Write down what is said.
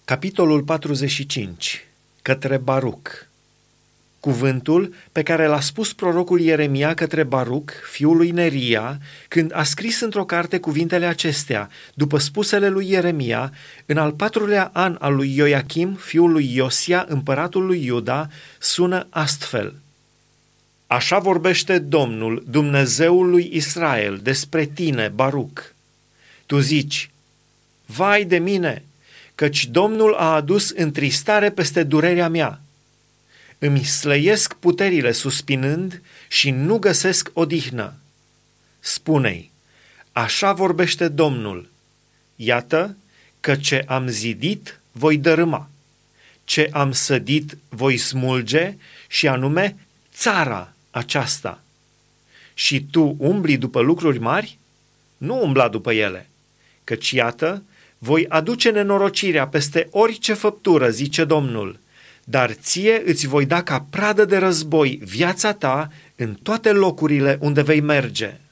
Capitolul 45. Către Baruc. Cuvântul pe care l-a spus prorocul Ieremia către Baruc, fiul lui Neria, când a scris într-o carte cuvintele acestea, după spusele lui Ieremia, în al 4-lea an al lui Ioachim, fiul lui Iosia, împăratul lui Iuda, sună astfel. Așa vorbește Domnul, Dumnezeul lui Israel, despre tine, Baruc. Tu zici, vai de mine, căci Domnul a adus întristare peste durerea mea. Îmi slăiesc puterile suspinând și nu găsesc odihnă. Spune-i, așa vorbește Domnul, iată că ce am zidit voi dărâma, ce am sădit voi smulge și anume țara aceasta. Și tu umbli după lucruri mari? Nu umbla după ele, căci iată, voi aduce nenorocirea peste orice făptură, zice Domnul, dar ție îți voi da ca pradă de război viața ta în toate locurile unde vei merge.